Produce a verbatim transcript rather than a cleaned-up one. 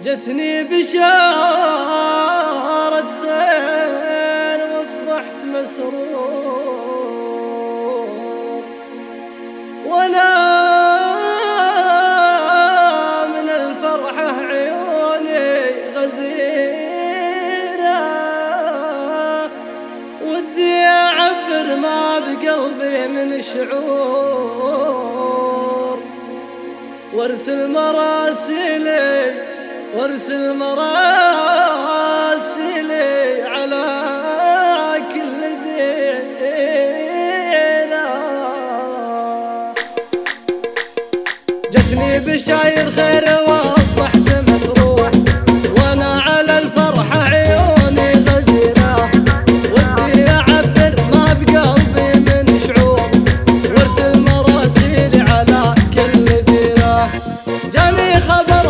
جتني بشارة خير واصبحت مسرور، وانا من الفرحة عيوني غزيرة، ودي اعبر ما بقلبي من شعور، وارسل مراسيلي وارسل مراسلي على كل ديرة. جتني بشاير خير واصبحت مسرور، وانا على الفرحة عيوني غزيرة، ودي اعبر ما بقلبي من شعور، وارسل مراسيلي على كل ديرة. جاني خبر